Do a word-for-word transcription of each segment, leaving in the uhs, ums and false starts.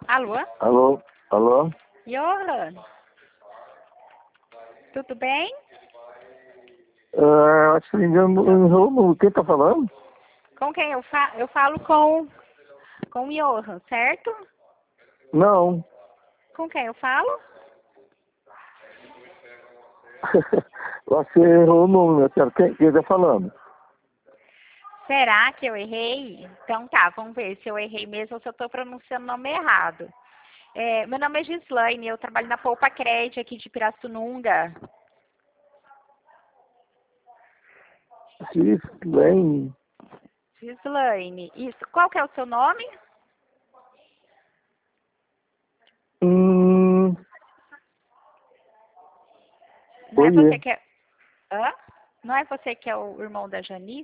Alô? Alô? Alô? Johan? Tudo bem? Uh, acho que engano, quem tá falando? Com quem eu falo? Eu falo com, com o Johan, certo? Não. Com quem eu falo? Você errou o nome, eu quero quem, quem tá falando? Será que eu errei? Então tá, vamos ver se eu errei mesmo ou se eu estou pronunciando o nome errado. É, meu nome é Gislaine, eu trabalho na Poupa Cred aqui de Pirassununga. Gislaine. Gislaine, isso. Qual que é o seu nome? Hum. Não é Oiê. você que é... Hã? Não é você que é o irmão da Janice?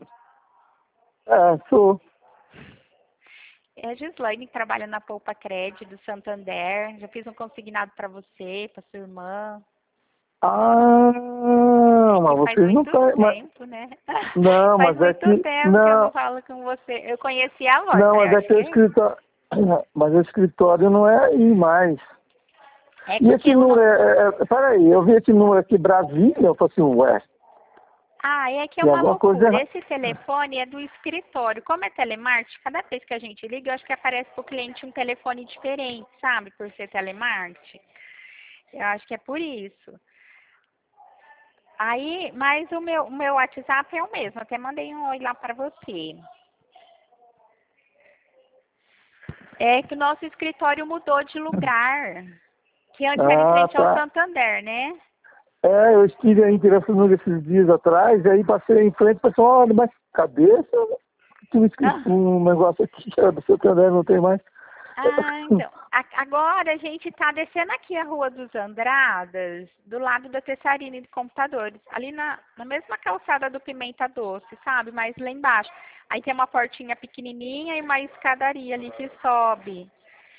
É, sou. É a Gislaine que trabalha na Poupa Cred do Santander. Já fiz um consignado para você, para sua irmã. Ah, É mas que faz vocês não muito tá, mas, tempo, né? não, Faz mas é muito que tempo que eu não não, falo com você. Eu conheci a voz, não, falei, mas é acho que o que é. escritório, mas o escritório não é aí mais. É E esse porque o número no... é, é, é peraí, eu vi esse número aqui, Brasília, eu falei assim, ué, Ah, é que é tem uma alguma coisa loucura. errada. Esse telefone é do escritório. Como é telemarketing, cada vez que a gente liga, eu acho que aparece para o cliente um telefone diferente, sabe? Por ser telemarketing. Eu acho que é por isso. Aí, mas o meu, o meu WhatsApp é o mesmo. Até mandei um oi lá para você. É que o nosso escritório mudou de lugar. Que antes era em Ah, frente ao tá. Santander, né? É, eu estive aí em Pirassununga esses dias atrás, e aí passei em frente e pensei, olha, mas cabeça, tinha escrito Ah, um negócio aqui que era do seu caderno, não tem mais. ah, então. A- agora a gente está descendo aqui a Rua dos Andradas, do lado da Tessarina de Computadores. Ali na, na mesma calçada do Pimenta Doce, sabe? Mas lá embaixo. Aí tem uma portinha pequenininha e uma escadaria ali que sobe.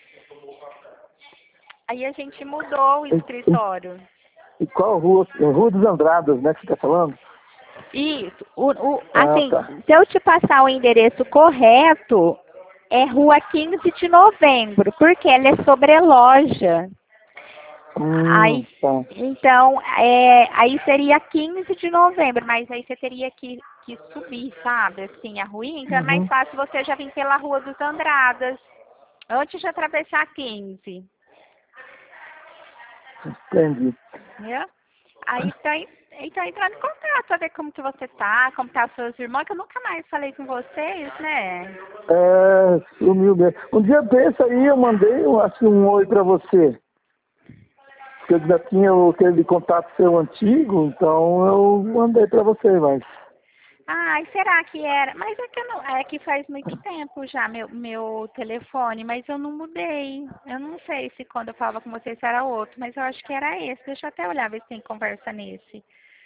Aí a gente mudou o E, e, escritório. e qual rua? Rua dos Andradas, né, que você está falando? Isso. O, o, Ah, assim, tá. se eu te passar o endereço correto, é Rua quinze de Novembro, porque ela é sobreloja. Hum, Aí, tá. então, é, aí seria quinze de novembro, mas aí você teria que, que subir, sabe, assim, a ruinha. Então é mais Uhum, fácil você já vir pela Rua dos Andradas, antes de atravessar a quinze. entendi. Né? Aí tá, en- então entrando em contato, pra ver como que você tá, como tá as suas irmãs, que eu nunca mais falei com vocês, né? É, sumiu mesmo. Um dia desse aí eu mandei, eu acho, um oi pra você. Porque eu já tinha o- aquele contato seu antigo, então eu mandei pra você, mas... Ai, será que era? Mas é que, eu não, é que faz muito tempo já meu, meu telefone, mas eu não mudei. Eu não sei se quando eu falava com vocês era outro, mas eu acho que era esse. Deixa eu até olhar, ver se tem conversa nesse.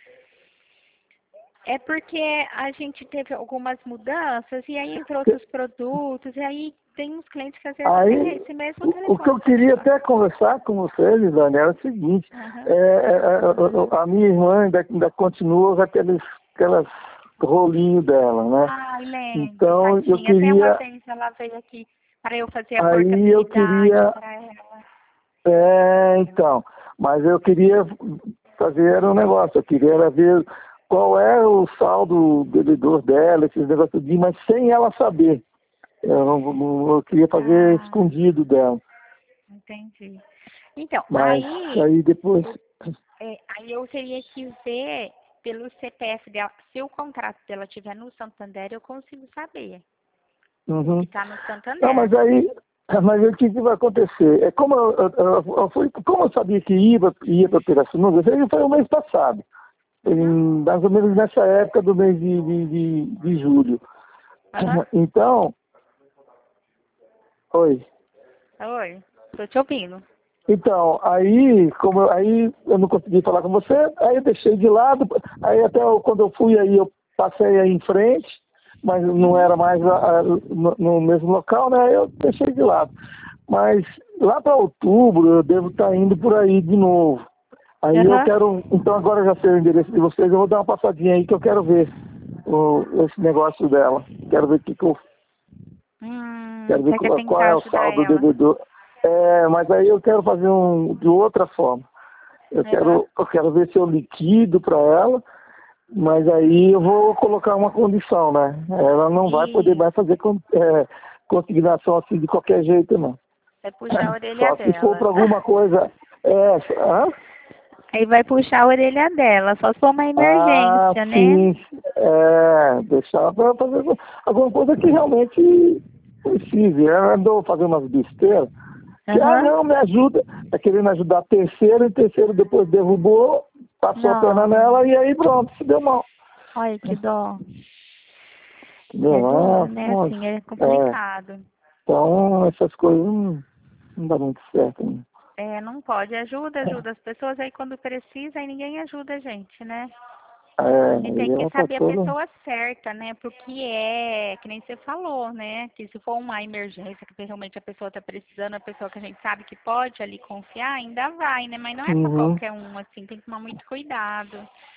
É porque a gente teve algumas mudanças e aí entrou outros produtos, e aí tem uns clientes que às vezes têm Aí, esse mesmo o, o que telefone. eu Deixa eu te queria falar. até conversar com você, Lisane, era o seguinte, Aham. é, é, é, a minha irmã ainda, ainda continua com aqueles, aquelas rolinhos dela, né? Ai, lembro, Então, eu tadinha. Até uma queria, vez ela veio aqui para eu fazer a aí eu portabilidade queria, para ela. é, então, mas eu queria fazer um negócio, eu queria era ver qual é o saldo devedor dela, esses negócios de, mas sem ela saber. Eu, não, não- eu queria fazer Ah, escondido dela. entendi. Então, Mas aí, aí depois. o- é, aí eu teria que ver pelo C P F dela. Se o contrato dela estiver no Santander, eu consigo saber que Uhum. está no Não, Santander. mas aí. Mas aí o que, que vai acontecer? É como eu, eu, eu- eu fui, como eu sabia que ia, ia para Pirassununga, isso aí foi o mês passado. Uhum. Em, mais ou menos nessa época do mês de, de, de, de julho. Aham. Então, oi. Oi, tô te ouvindo. Então, aí, como eu- aí eu não consegui falar com você, aí eu deixei de lado, aí até eu- quando eu fui aí, eu passei aí em frente, mas não Uhum. era mais a- a- no, no mesmo local, né? Aí eu deixei de lado. Mas lá para outubro eu devo estar indo por aí de novo. Aí eu Aham. quero, então agora eu já sei o endereço de vocês, eu vou dar uma passadinha aí que eu quero ver o, esse negócio dela. Quero ver que, que eu, Hum, quero ver você quer qual, qual tentar é o ajudar saldo ela? devedor. É, mas aí eu quero fazer um de outra forma. Eu, Uhum. quero, eu quero ver se eu liquido para ela, mas aí eu vou colocar uma condição, né? Ela não vai poder mais fazer con- é, consignação assim de qualquer jeito, não. Vai puxar a orelha Só se for dela. para alguma coisa. É, hã? Aí vai puxar a orelha dela, só se for uma Ah, emergência, né? sim. É, deixar para fazer alguma coisa que realmente precise. Ela andou fazendo umas besteiras. Que, ah, Aham. não, me ajuda. Tá querendo ajudar a terceira, e terceiro depois derrubou, passou a perna Não. nela e aí pronto, se deu mal. Olha que dó. É Entendeu? duro, Ah, né? nossa. Assim, é É, complicado. então, essas coisas não, não dá muito certo. Né? É, não pode. Ajuda, ajuda as pessoas aí quando precisa e ninguém ajuda a gente, né? É, E e tem que ela tá saber a toda... pessoa certa, né? Pro que é, que nem você falou, né? Que se for uma emergência, que realmente a pessoa tá precisando, a pessoa que a gente sabe que pode ali confiar, ainda vai, né? Mas não é pra Uhum, qualquer um, assim, tem que tomar muito cuidado.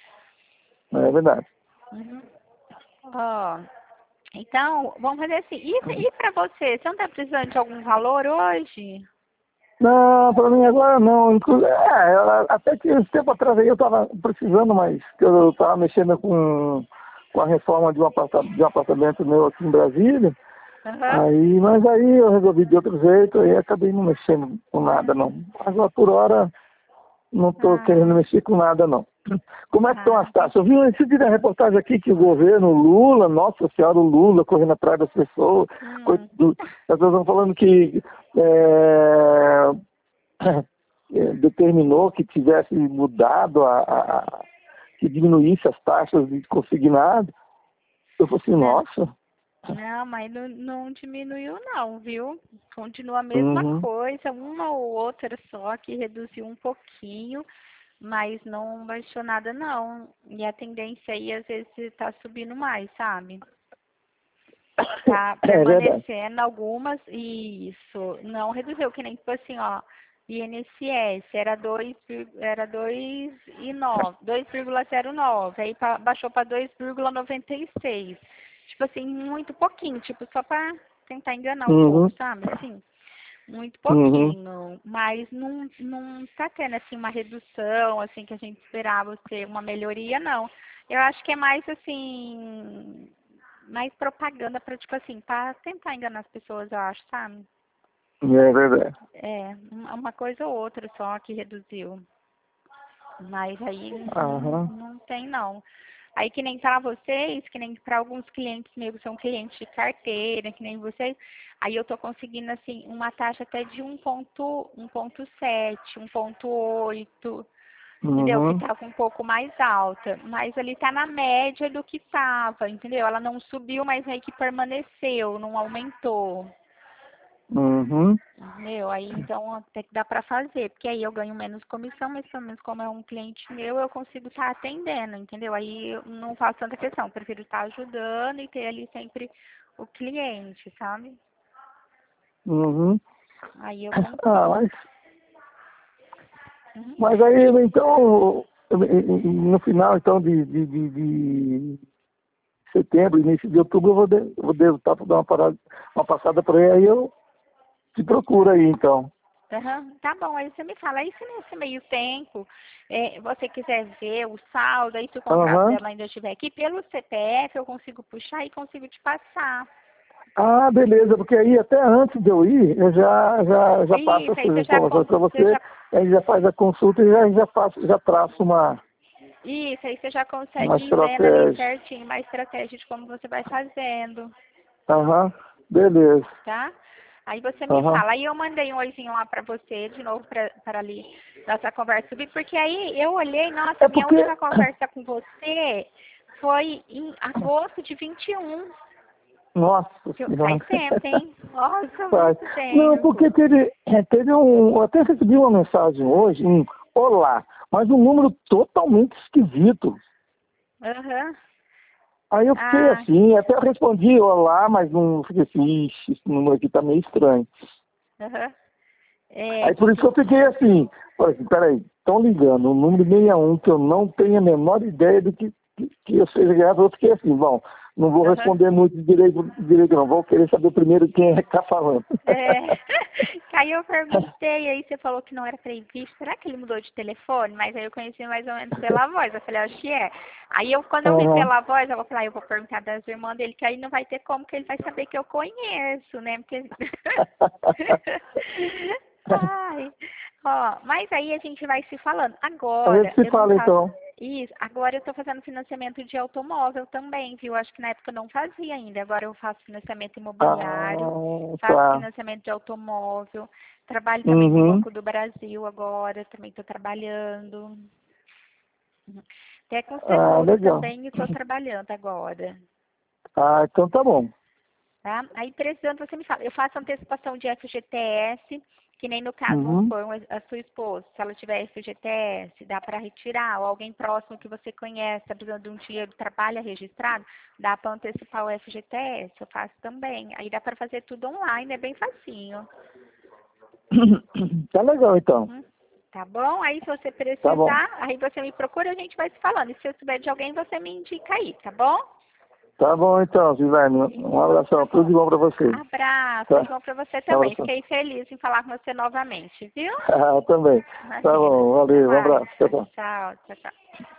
é verdade. Uhum. Ó, então, vamos fazer assim. E, e pra você? Você não tá precisando de algum valor hoje? Não, para mim agora não. Inclu- É, ela- até que esse tempo atrás aí eu estava precisando, mas que eu estava mexendo com, com a reforma de um, aparta- de um apartamento meu aqui em Brasília. Aham. Aí, mas aí eu resolvi de outro jeito, aí acabei não mexendo com nada não. Agora por hora não estou Ah, querendo mexer com nada não. Como é que estão ah, as taxas? Eu vi esse dia da reportagem aqui que o governo, o Lula, nossa senhora, o Lula correndo atrás das pessoas, coi- hum, do- as pessoas estão falando que é, é, determinou que tivesse mudado, a, a- a- que diminuísse as taxas de consignado. Eu falei assim, né? nossa. Não, mas não, não diminuiu não, viu? Continua a mesma Uhum, coisa, uma ou outra só que reduziu um pouquinho, mas não baixou nada não. E a tendência aí às vezes está subindo mais, sabe? Tá é verdade. permanecendo algumas, isso, não reduziu, que nem tipo assim, ó, I N S S era dois, era dois e nove, dois vírgula zero nove, aí pa- baixou para dois vírgula noventa e seis. Tipo assim, muito pouquinho, tipo só para tentar enganar o povo, Uhum, sabe? Assim, muito uhum. pouquinho, mas não não tá tendo assim uma redução, assim que a gente esperava ser uma melhoria, não. Eu acho que é mais assim mais propaganda para, tipo assim, para tentar enganar as pessoas, eu acho, sabe? É verdade. É, uma uma coisa ou outra só que reduziu. Mas aí não, Aham. não tem, não. Aí que nem para vocês, que nem para alguns clientes meus que são clientes de carteira, que nem vocês, aí eu tô conseguindo, assim, uma taxa até de um ponto, um ponto sete, um ponto oito, entendeu? Que Uhum. estava um pouco mais alta, mas ali está na média do que estava, entendeu? Ela não subiu, mas meio que permaneceu, não aumentou, Uhum. entendeu? Aí então até que dá para fazer, porque aí eu ganho menos comissão, mas pelo menos como é um cliente meu, eu consigo estar atendendo, entendeu? Aí eu não faço tanta questão, prefiro estar ajudando e ter ali sempre o cliente, sabe? Uhum. Aí eu Ah, consigo. mas, Uhum. mas aí, então, no final, então, de, de, de, de setembro, início de outubro, eu vou, de, eu vou devo dar uma, parada, uma passada por aí, aí eu te procuro aí, então. Aham, tá bom, aí você me fala. Aí se nesse meio tempo é, você quiser ver o saldo, aí se o contrato Aham. dela ainda estiver aqui, pelo C P F eu consigo puxar e consigo te passar. Ah, beleza, porque aí até antes de eu ir, eu já, já, já passo Isso, aí essas você já, informações con- para você você, já, aí já faz a consulta e já, já, faço, já traço uma, isso, aí você já uma consegue ir vendo ali estratégia. certinho uma estratégia de como você vai fazendo, Aham, beleza. tá? Aí você me Aham. fala. Aí eu mandei um oizinho lá pra você, de novo, pra, para ali, nossa conversa subir, porque aí eu olhei, nossa, É minha porque... última conversa com você foi em agosto de vinte e um. Nossa Que- Faz senhora. tempo, hein? Nossa, Faz. muito Não, porque tempo. teve, é, teve um... Eu até recebi uma mensagem hoje, um olá, mas um número totalmente esquisito. Aham. Aí eu fiquei Ah, assim, até eu respondi olá, mas não fiquei assim, ixi, esse número aqui tá meio estranho. aham. É, Aí que por isso que eu tem. fiquei assim, falei assim, peraí, estão ligando, um número sessenta e um que eu não tenho a menor ideia do que, que, que eu seja grave, eu fiquei assim, bom, não vou Uhum. responder muito direito, direito, não. Vou querer saber primeiro quem é que está falando. É. Aí eu perguntei, aí você falou que não era previsto. Será que ele mudou de telefone? Mas aí eu conheci mais ou menos pela voz. Eu falei, acho que é. Aí eu, quando eu vi Uhum. pela voz, eu vou falar, eu vou perguntar das irmãs dele, que aí não vai ter como que ele vai saber que eu conheço, né? Porque... Ai, ó, mas aí a gente vai se falando. A Agora, gente se eu não fala faço então. isso. Agora eu tô fazendo financiamento de automóvel também, viu? Acho que na época eu não fazia ainda. Agora eu faço financiamento imobiliário, Ah, faço tá. financiamento de automóvel. Trabalho também no Uhum. Banco do Brasil agora, também estou trabalhando. Até com Ah, seguro legal. também estou trabalhando agora. Ah, então tá bom. Tá? Aí precisando você me fala. Eu faço antecipação de F G T S, que nem no caso, vamos Uhum. supor, a sua esposa, se ela tiver F G T S, dá para retirar, ou alguém próximo que você conhece, está precisando de um dinheiro, trabalha registrado, dá para antecipar o F G T S, eu faço também. Aí dá para fazer tudo online, é bem facinho. Tá legal então. Hum, Tá bom? Aí se você Tá bom. precisar, aí você me procura, a gente vai se falando. E se eu souber de alguém, você me indica aí, tá bom? Tá bom então, Silvane. Um Então, abração. tá Tudo bom. de bom pra você. Abraço, Tá? tudo bom pra você Um também. abração. Fiquei feliz em falar com você novamente, viu? Ah, também. Tá Imagina. bom. Até Valeu. Um mais. abraço. Tchau, tchau. Tchau, tchau, tchau.